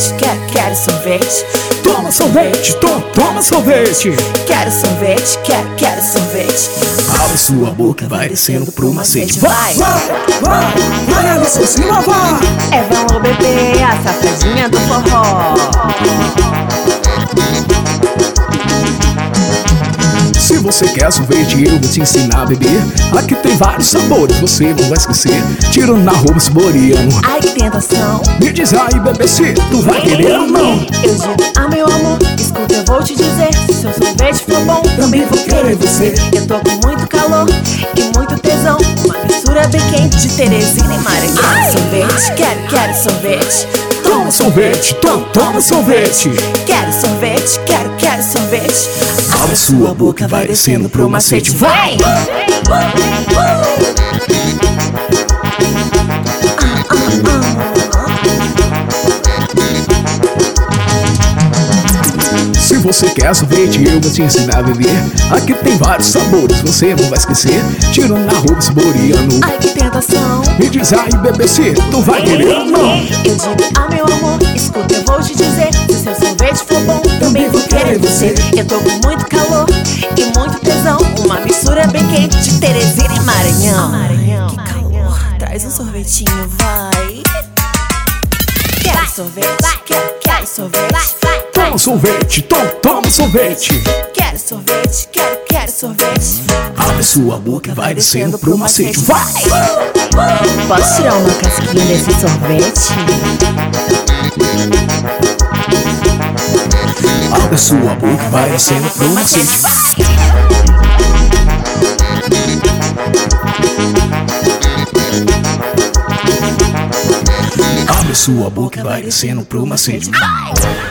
sorvete, quero sorvete. Toma sorvete, toma sorvete. Quero sorvete, quero sorvete. Abre sua boca, vai descendo pro macete. Vai, vai ali por cima, vai. É, vamos beber a safadinha do forró. Se você quer sorvete, eu vou te ensinar a beber. Aqui tem vários sabores, você não vai esquecer. Tiro na roupa saboreando. Ai, que tentação. Me diz aí, bebê, se tu vai querer ou não. Eu digo, meu amor, escuta, eu vou te dizer. Se seu sorvete for bom, também vou querer você. Eu tô com muito calor e muito tesão. Uma mistura bem quente de Teresina e Maranhão. Sorvete, quero sorvete. Toma sorvete, toma sorvete. Quero sorvete, quero sorvete. Abre sua boca, vai descendo pro macete. Vai! Se você quer sorvete, eu vou te ensinar a beber. Aqui tem vários sabores, você não vai esquecer. Tiro na roupa saboreando. Ai, que tentação. Me diz aí, bebê, se tu vai querer ou não. Eu digo, meu amor, escuta, eu vou te dizer. Se seu sorvete for bom, também vou querer você. Eu tô com muito calor e muito tesão. Uma mistura bem quente de Teresina e Maranhão. Que calor, traz um sorvetinho, vai. Quero sorvete, quero sorvete. Toma sorvete, toma sorvete. Quero sorvete, quero sorvete. Abre sua boca, vai descendo pro macete. Vai! Posso tirar uma casquinha desse sorvete? Abre sua boca, vai descendo pro macete. Abre sua boca, vai descendo pro macete.